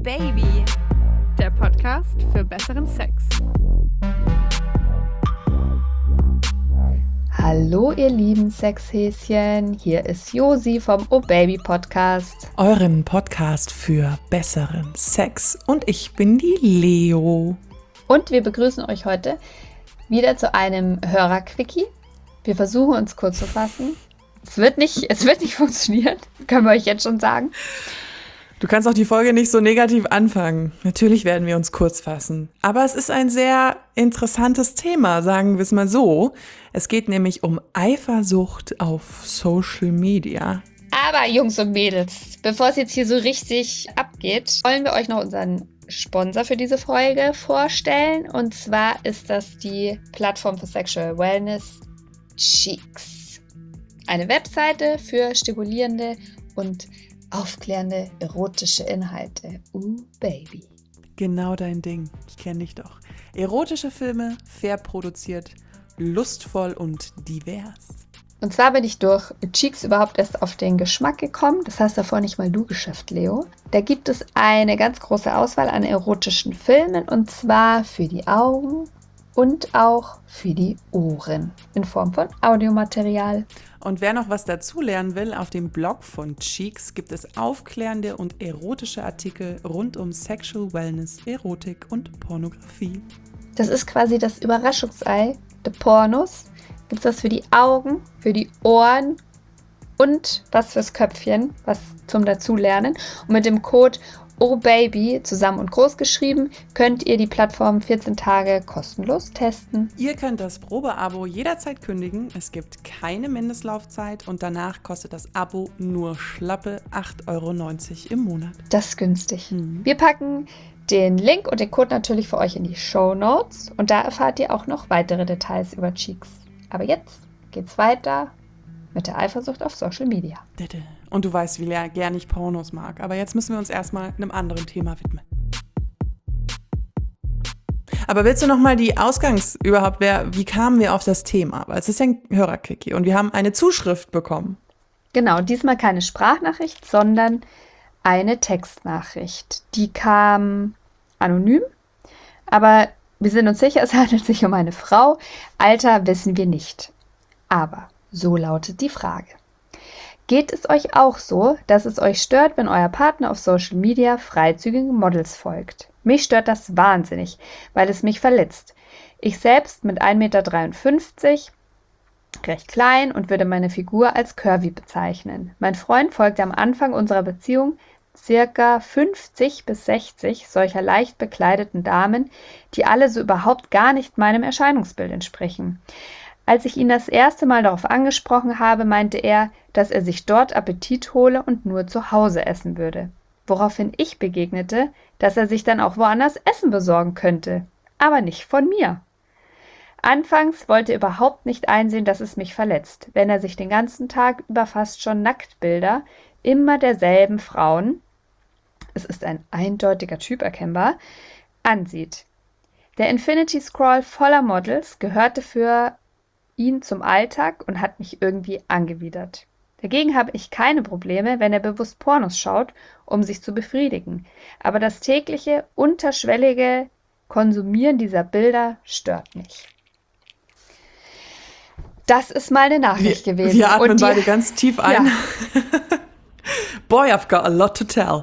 Baby, der Podcast für besseren Sex. Hallo ihr lieben Sexhäschen, hier ist Josi vom Oh Baby Podcast. Euren Podcast für besseren Sex. Und ich bin die Leo. Und wir begrüßen euch heute wieder zu einem Hörerquickie. Wir versuchen uns kurz zu fassen. Es wird nicht funktionieren, können wir euch jetzt schon sagen. Du kannst auch die Folge nicht so negativ anfangen. Natürlich werden wir uns kurz fassen. Aber es ist ein sehr interessantes Thema, sagen wir es mal so. Es geht nämlich um Eifersucht auf Social Media. Aber Jungs und Mädels, bevor es jetzt hier so richtig abgeht, wollen wir euch noch unseren Sponsor für diese Folge vorstellen. Und zwar ist das die Plattform für Sexual Wellness Cheeks. Eine Webseite für stimulierende und aufklärende erotische Inhalte. Baby. Genau dein Ding. Ich kenne dich doch. Erotische Filme, fair produziert, lustvoll und divers. Und zwar bin ich durch Cheeks überhaupt erst auf den Geschmack gekommen. Das hast davor nicht mal du geschafft, Leo. Da gibt es eine ganz große Auswahl an erotischen Filmen und zwar für die Augen und auch für die Ohren in Form von Audiomaterial. Und wer noch was dazulernen will, auf dem Blog von Cheeks gibt es aufklärende und erotische Artikel rund um Sexual Wellness, Erotik und Pornografie. Das ist quasi das Überraschungsei der Pornos. Gibt es was für die Augen, für die Ohren und was fürs Köpfchen, was zum Dazulernen. Und mit dem Code OHBABY, zusammen und groß geschrieben, könnt ihr die Plattform 14 Tage kostenlos testen. Ihr könnt das Probeabo jederzeit kündigen. Es gibt keine Mindestlaufzeit und danach kostet das Abo nur schlappe 8,90 € im Monat. Das ist günstig. Wir packen den Link und den Code natürlich für euch in die Shownotes und da erfahrt ihr auch noch weitere Details über Cheeks. Aber jetzt geht's weiter mit der Eifersucht auf Social Media. Und du weißt, wie gern ich Pornos mag. Aber jetzt müssen wir uns erstmal einem anderen Thema widmen. Aber willst du nochmal die wie kamen wir auf das Thema? Weil es ist ja ein Hörerquickie und wir haben eine Zuschrift bekommen. Genau, diesmal keine Sprachnachricht, sondern eine Textnachricht. Die kam anonym, aber wir sind uns sicher, es handelt sich um eine Frau. Alter wissen wir nicht. Aber so lautet die Frage. Geht es euch auch so, dass es euch stört, wenn euer Partner auf Social Media freizügigen Models folgt? Mich stört das wahnsinnig, weil es mich verletzt. Ich selbst mit 1,53 Meter, recht klein und würde meine Figur als curvy bezeichnen. Mein Freund folgte am Anfang unserer Beziehung circa 50 bis 60 solcher leicht bekleideten Damen, die alle so überhaupt gar nicht meinem Erscheinungsbild entsprechen. Als ich ihn das erste Mal darauf angesprochen habe, meinte er, dass er sich dort Appetit hole und nur zu Hause essen würde. Woraufhin ich begegnete, dass er sich dann auch woanders Essen besorgen könnte, aber nicht von mir. Anfangs wollte er überhaupt nicht einsehen, dass es mich verletzt, wenn er sich den ganzen Tag über fast schon Nacktbilder immer derselben Frauen, es ist ein eindeutiger Typ erkennbar, ansieht. Der Infinity Scroll voller Models gehörte für ihn zum Alltag und hat mich irgendwie angewidert. Dagegen habe ich keine Probleme, wenn er bewusst Pornos schaut, um sich zu befriedigen. Aber das tägliche, unterschwellige Konsumieren dieser Bilder stört mich. Das ist mal eine Nachricht gewesen. Wir atmen beide ganz tief ein. Ja. Boy, I've got a lot to tell.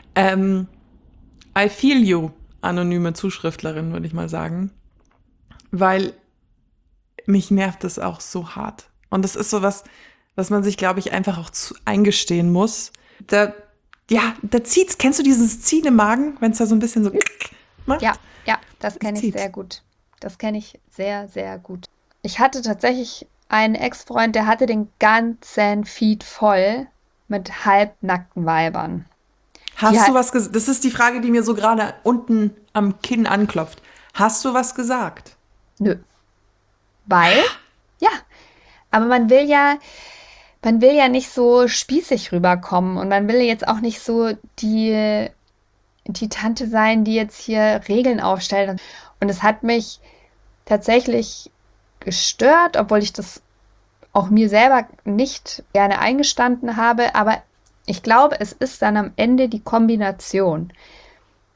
I feel you, anonyme Zuschriftlerin, würde ich mal sagen. Weil mich nervt es auch so hart. Und das ist so was man sich, glaube ich, einfach auch eingestehen muss. Da zieht's. Kennst du dieses Ziehen im Magen, wenn es da so ein bisschen so macht? Ja, das kenne ich sehr gut. Das kenne ich sehr, sehr gut. Ich hatte tatsächlich einen Ex-Freund, der hatte den ganzen Feed voll mit halbnackten Weibern. Hast du was gesagt? Das ist die Frage, die mir so gerade unten am Kinn anklopft. Hast du was gesagt? Nö. Weil? Ja. Aber man will ja nicht so spießig rüberkommen und man will jetzt auch nicht so die Tante sein, die jetzt hier Regeln aufstellt. Und es hat mich tatsächlich gestört, obwohl ich das auch mir selber nicht gerne eingestanden habe. Aber ich glaube, es ist dann am Ende die Kombination.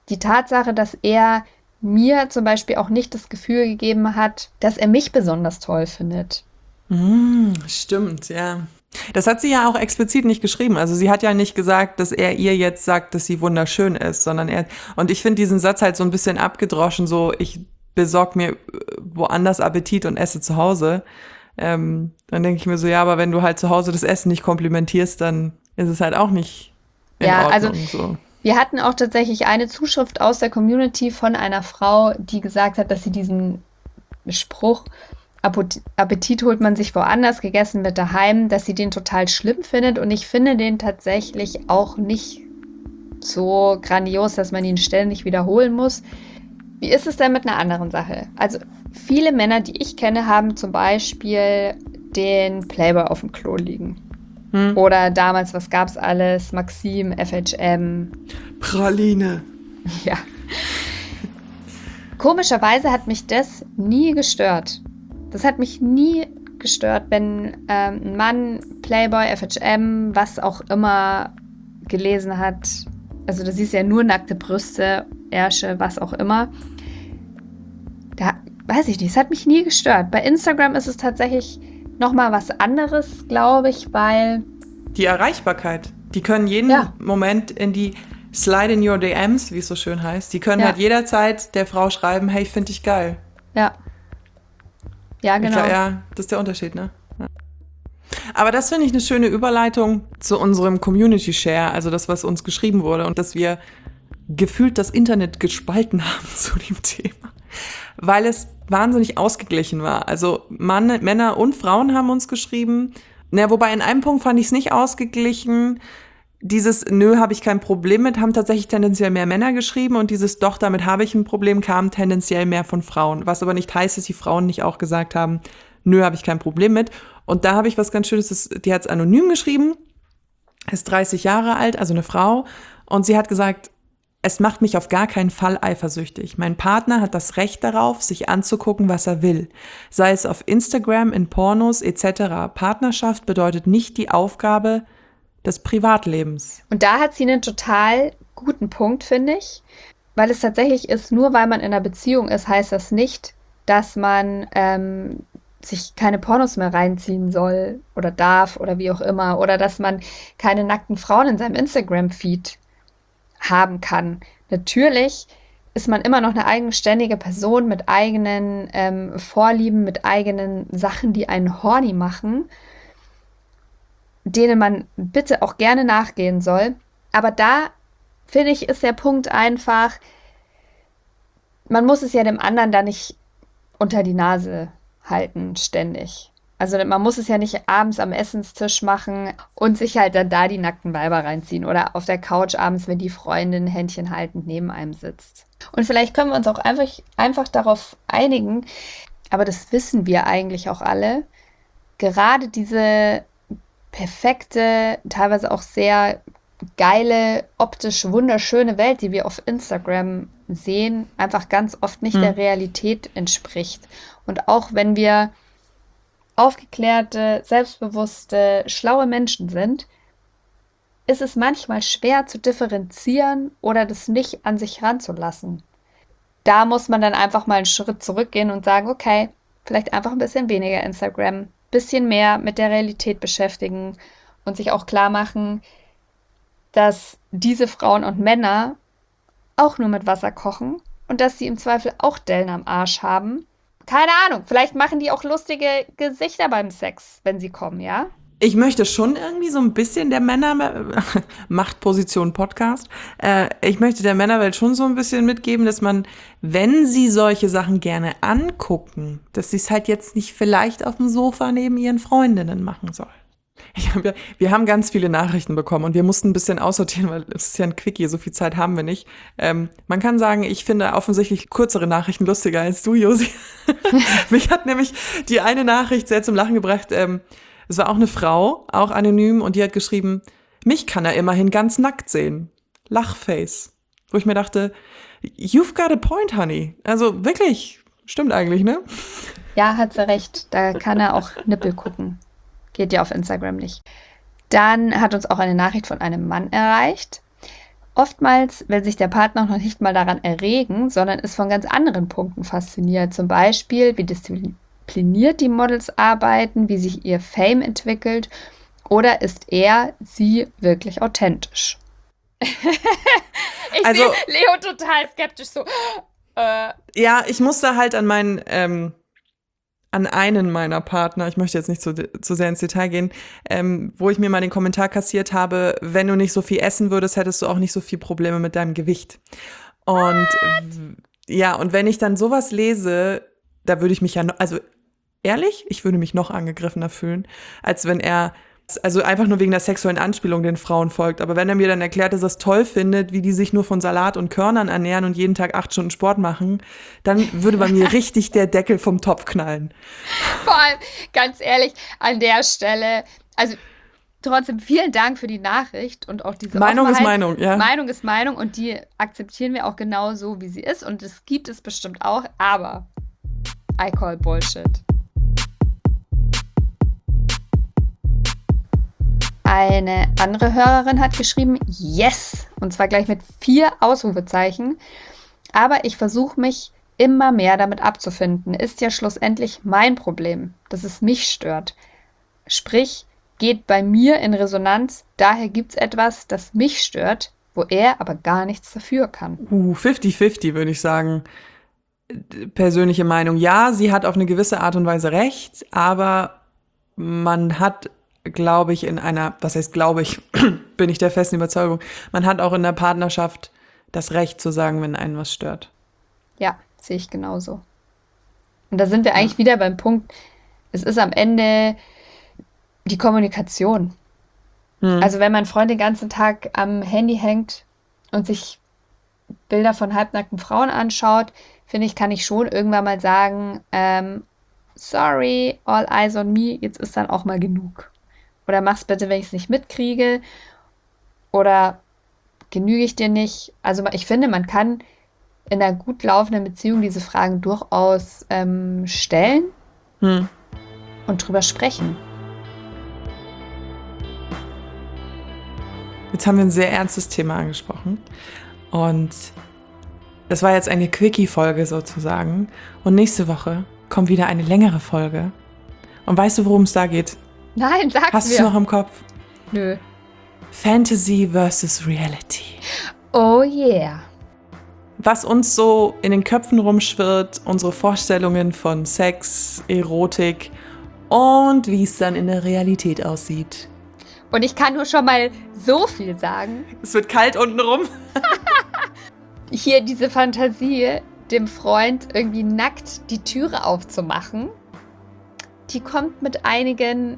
die Tatsache, dass er mir zum Beispiel auch nicht das Gefühl gegeben hat, dass er mich besonders toll findet. Stimmt, ja. Das hat sie ja auch explizit nicht geschrieben. Also sie hat ja nicht gesagt, dass er ihr jetzt sagt, dass sie wunderschön ist, sondern und ich finde diesen Satz halt so ein bisschen abgedroschen, so ich besorge mir woanders Appetit und esse zu Hause. Dann denke ich mir so, ja, aber wenn du halt zu Hause das Essen nicht komplimentierst, dann ist es halt auch nicht in Ordnung. Also so. Wir hatten auch tatsächlich eine Zuschrift aus der Community von einer Frau, die gesagt hat, dass sie diesen Spruch, Appetit holt man sich woanders, gegessen wird daheim, dass sie den total schlimm findet. Und ich finde den tatsächlich auch nicht so grandios, dass man ihn ständig wiederholen muss. Wie ist es denn mit einer anderen Sache? Also viele Männer, die ich kenne, haben zum Beispiel den Playboy auf dem Klo liegen. Oder damals, was gab's alles? Maxim, FHM. Praline. Ja. Komischerweise hat mich das nie gestört. Das hat mich nie gestört, wenn ein Mann Playboy, FHM, was auch immer gelesen hat. Also du siehst ja nur nackte Brüste, Ärsche, was auch immer. Da weiß ich nicht, es hat mich nie gestört. Bei Instagram ist es tatsächlich nochmal was anderes, glaube ich, weil... Die Erreichbarkeit. Die können jeden Moment in die Slide in your DMs, wie es so schön heißt. Die können halt jederzeit der Frau schreiben, hey, ich finde dich geil. Ja. Ja, genau. Das ist der Unterschied, ne? Ja. Aber das finde ich eine schöne Überleitung zu unserem Community Share, also das, was uns geschrieben wurde und dass wir gefühlt das Internet gespalten haben zu dem Thema, weil es wahnsinnig ausgeglichen war. Also Männer und Frauen haben uns geschrieben, wobei in einem Punkt fand ich es nicht ausgeglichen. Dieses Nö, habe ich kein Problem mit, haben tatsächlich tendenziell mehr Männer geschrieben und dieses Doch, damit habe ich ein Problem, kam tendenziell mehr von Frauen. Was aber nicht heißt, dass die Frauen nicht auch gesagt haben, Nö, habe ich kein Problem mit. Und da habe ich was ganz Schönes, die hat es anonym geschrieben, ist 30 Jahre alt, also eine Frau, und sie hat gesagt, es macht mich auf gar keinen Fall eifersüchtig. Mein Partner hat das Recht darauf, sich anzugucken, was er will. Sei es auf Instagram, in Pornos etc. Partnerschaft bedeutet nicht die Aufgabe des Privatlebens. Und da hat sie einen total guten Punkt, finde ich. Weil es tatsächlich ist, nur weil man in einer Beziehung ist, heißt das nicht, dass man sich keine Pornos mehr reinziehen soll oder darf oder wie auch immer. Oder dass man keine nackten Frauen in seinem Instagram-Feed haben kann. Natürlich ist man immer noch eine eigenständige Person mit eigenen Vorlieben, mit eigenen Sachen, die einen horny machen, denen man bitte auch gerne nachgehen soll. Aber da, finde ich, ist der Punkt einfach, man muss es ja dem anderen da nicht unter die Nase halten, ständig. Also man muss es ja nicht abends am Essenstisch machen und sich halt dann da die nackten Weiber reinziehen oder auf der Couch abends, wenn die Freundin Händchen haltend neben einem sitzt. Und vielleicht können wir uns auch einfach darauf einigen, aber das wissen wir eigentlich auch alle, gerade diese perfekte, teilweise auch sehr geile, optisch wunderschöne Welt, die wir auf Instagram sehen, einfach ganz oft nicht der Realität entspricht. Und auch wenn wir aufgeklärte, selbstbewusste, schlaue Menschen sind, ist es manchmal schwer zu differenzieren oder das nicht an sich ranzulassen. Da muss man dann einfach mal einen Schritt zurückgehen und sagen, okay, vielleicht einfach ein bisschen weniger Instagram, bisschen mehr mit der Realität beschäftigen und sich auch klar machen, dass diese Frauen und Männer auch nur mit Wasser kochen und dass sie im Zweifel auch Dellen am Arsch haben. Keine Ahnung, vielleicht machen die auch lustige Gesichter beim Sex, wenn sie kommen, ja? Ich möchte schon irgendwie so ein bisschen der Machtposition Podcast, ich möchte der Männerwelt schon so ein bisschen mitgeben, dass man, wenn sie solche Sachen gerne angucken, dass sie es halt jetzt nicht vielleicht auf dem Sofa neben ihren Freundinnen machen sollen. Wir haben ganz viele Nachrichten bekommen und wir mussten ein bisschen aussortieren, weil es ist ja ein Quickie, so viel Zeit haben wir nicht. Man kann sagen, ich finde offensichtlich kürzere Nachrichten lustiger als du, Josi. Mich hat nämlich die eine Nachricht sehr zum Lachen gebracht. Es war auch eine Frau, auch anonym, und die hat geschrieben, mich kann er immerhin ganz nackt sehen. Lachface. Wo ich mir dachte, you've got a point, honey. Also wirklich, stimmt eigentlich, ne? Ja, hat sie recht. Da kann er auch Nippel gucken. Geht ja auf Instagram nicht. Dann hat uns auch eine Nachricht von einem Mann erreicht. Oftmals will sich der Partner noch nicht mal daran erregen, sondern ist von ganz anderen Punkten fasziniert. Zum Beispiel, wie diszipliniert die Models arbeiten, wie sich ihr Fame entwickelt oder ist er, sie wirklich authentisch? Ich sehe Leo total skeptisch so. Ja, ich musste halt an einen meiner Partner, ich möchte jetzt nicht zu sehr ins Detail gehen, wo ich mir mal den Kommentar kassiert habe, wenn du nicht so viel essen würdest, hättest du auch nicht so viel Probleme mit deinem Gewicht. Und ja, und wenn ich dann sowas lese, da würde ich mich ja, also ehrlich, ich würde mich noch angegriffener fühlen, als wenn er, also einfach nur wegen der sexuellen Anspielung den Frauen folgt. Aber wenn er mir dann erklärt, dass er es toll findet, wie die sich nur von Salat und Körnern ernähren und jeden Tag 8 Stunden Sport machen, dann würde bei mir richtig der Deckel vom Topf knallen. Vor allem, ganz ehrlich, an der Stelle, also trotzdem vielen Dank für die Nachricht und auch diese Meinung Offenheit. ist Meinung, ja. Meinung ist Meinung und die akzeptieren wir auch genau so, wie sie ist. Und das gibt es bestimmt auch, aber I call Bullshit. Eine andere Hörerin hat geschrieben, yes, und zwar gleich mit 4 Ausrufezeichen. Aber ich versuche mich immer mehr damit abzufinden. Ist ja schlussendlich mein Problem, dass es mich stört. Sprich, geht bei mir in Resonanz, daher gibt es etwas, das mich stört, wo er aber gar nichts dafür kann. 50-50 würde ich sagen. Persönliche Meinung, ja, sie hat auf eine gewisse Art und Weise recht, aber man hat, glaube ich, was heißt glaube ich, bin ich der festen Überzeugung, man hat auch in der Partnerschaft das Recht zu sagen, wenn einen was stört. Ja, sehe ich genauso. Und da sind wir eigentlich wieder beim Punkt, es ist am Ende die Kommunikation. Also wenn mein Freund den ganzen Tag am Handy hängt und sich Bilder von halbnackten Frauen anschaut, finde ich, kann ich schon irgendwann mal sagen, sorry, all eyes on me, jetzt ist dann auch mal genug. Oder mach's bitte, wenn ich es nicht mitkriege. Oder genüge ich dir nicht? Also ich finde, man kann in einer gut laufenden Beziehung diese Fragen durchaus stellen und drüber sprechen. Jetzt haben wir ein sehr ernstes Thema angesprochen. Und das war jetzt eine Quickie-Folge sozusagen. Und nächste Woche kommt wieder eine längere Folge. Und weißt du, worum es da geht? Nein, sag's mir. Hast du es noch im Kopf? Nö. Fantasy versus Reality. Oh yeah. Was uns so in den Köpfen rumschwirrt, unsere Vorstellungen von Sex, Erotik und wie es dann in der Realität aussieht. Und ich kann nur schon mal so viel sagen. Es wird kalt unten rum. Hier diese Fantasie, dem Freund irgendwie nackt die Türe aufzumachen, die kommt mit einigen,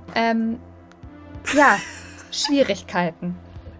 Schwierigkeiten.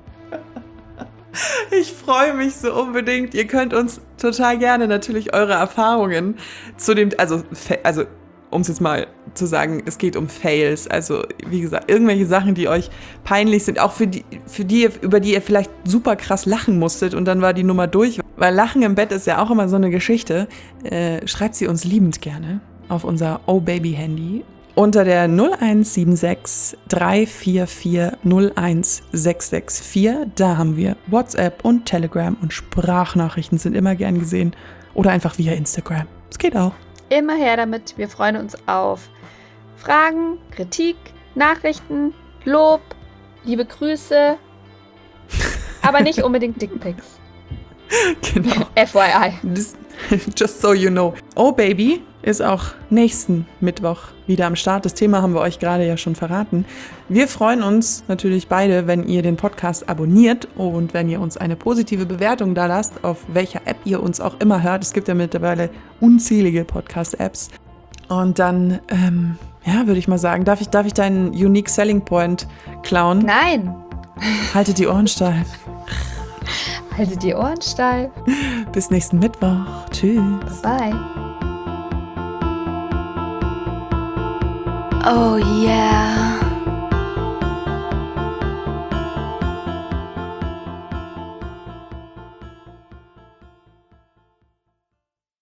Ich freue mich so unbedingt. Ihr könnt uns total gerne natürlich eure Erfahrungen zu dem, also um es jetzt mal zu sagen, es geht um Fails. Also wie gesagt, irgendwelche Sachen, die euch peinlich sind, auch über die ihr vielleicht super krass lachen musstet und dann war die Nummer durch. Weil Lachen im Bett ist ja auch immer so eine Geschichte. Schreibt sie uns liebend gerne auf unser Oh-Baby-Handy unter der 0176 344 01664. Da haben wir WhatsApp und Telegram und Sprachnachrichten sind immer gern gesehen. Oder einfach via Instagram. Es geht auch. Immer her damit. Wir freuen uns auf Fragen, Kritik, Nachrichten, Lob, liebe Grüße, aber nicht unbedingt Dickpics. Genau. FYI. Just so you know. Oh Baby ist auch nächsten Mittwoch wieder am Start. Das Thema haben wir euch gerade ja schon verraten. Wir freuen uns natürlich beide, wenn ihr den Podcast abonniert und wenn ihr uns eine positive Bewertung da lasst, auf welcher App ihr uns auch immer hört. Es gibt ja mittlerweile unzählige Podcast-Apps. Und dann, würde ich mal sagen, darf ich deinen Unique Selling Point klauen? Nein. Haltet die Ohren steif. Haltet die Ohren steif. Bis nächsten Mittwoch. Tschüss. Bye. Oh yeah.